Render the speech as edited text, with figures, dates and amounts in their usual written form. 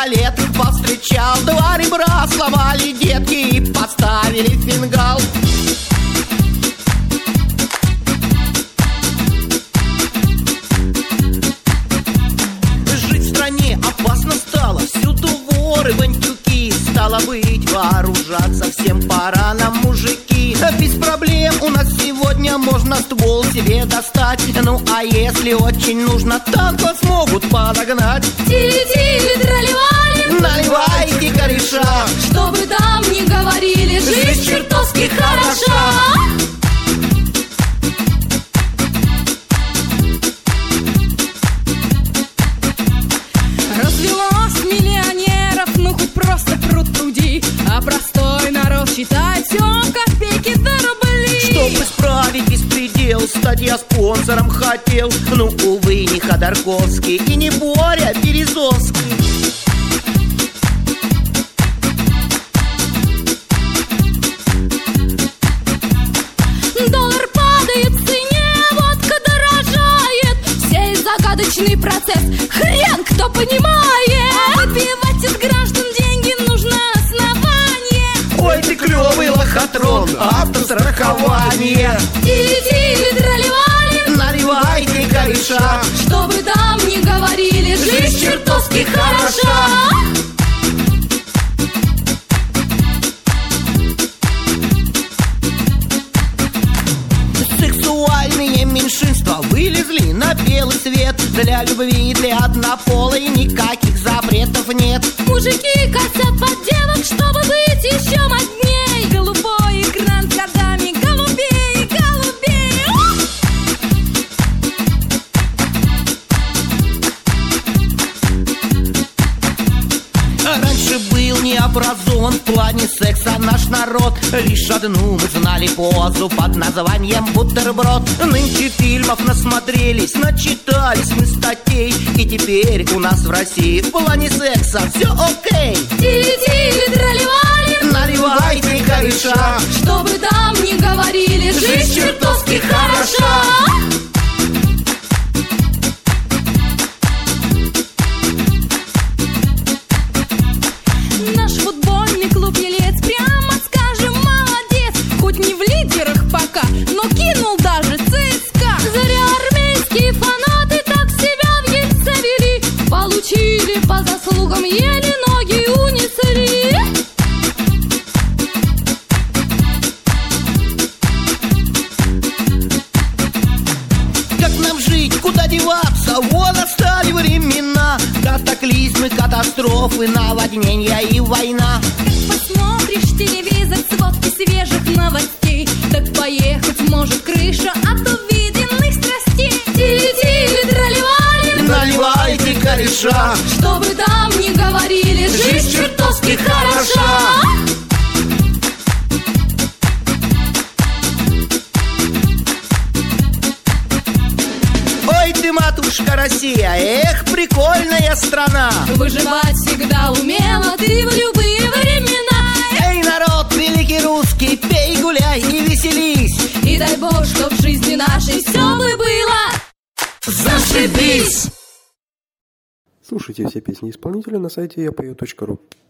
туалет повстречал. Два ребра сломали детки и поставили фингал. Жить в стране опасно стало, всюду воры, бандюки. Стало быть, вооружаться всем пора нам, мужики. Без проблем у нас сегодня можно ствол себе достать. Ну а если очень нужно, танк вас могут подогнать. Тили-тили, тролливали, наливайте кореша, что бы там ни говорили, жизнь чертовски хороша. Развелось миллионеров, ну хоть просто пруд пруди, а простой народ считает все копейки до рубли. Чтобы исправить беспредел, стать я спонсором хотел. Ну, увы, не Ходорковский и не Боря Березовский. Доллар падает в цене, водка дорожает. Сей загадочный процесс хрен кто понимает. Выбивать из граждан деньги нужно основание. Ой, ты клевый лохотрон, автострахование. Тили-тили, тролливали, наливайте кореша, что бы там ни говорили, жизнь чертовски хороша. Сексуальные меньшинства вылезли на белый свет. Для любви, для однополой никаких запретов нет. Мужики косят под девок, чтобы быть еще модней. Голубой экран с годами, голубей, голубей. Раньше был необразован в плане секса наш народ. Лишь одну мы знали позу под названием бутерброд. Нынче фильмов насмотрелись, начитались мы статей. И теперь у нас в России в плане секса все окей. Тили-тили, тролливали, наливайте кореша, что бы там ни говорили, жизнь чертовски хороша. Наш футбольный клуб Елец, прямо скажем, молодец. Хоть не в лидерах пока, но кинул даже ЦСКА. Зря армейские фанаты так себя в Ельце вели. Получили по заслугам, еле ноги унесли. Как нам жить, куда деваться? Вот настали времена. Катаклизмы, катастрофы, наводнения и война. Посмотришь телевизор, сводки свежих новостей, так поехать может крыша от увиденных страстей. Тили-тили, тролливали, наливайте кореша, что бы там ни говорили, жизнь чертовски хороша. Ой ты, матушка Россия, эх, прикольная страна. Выживать всегда умела ты в любые времена. Эй, народ великий русский, пей, гуляй и веселись. И дай Бог, чтоб в жизни нашей все бы было зашибись. Слушайте все песни исполнителя на сайте yapeo.ru.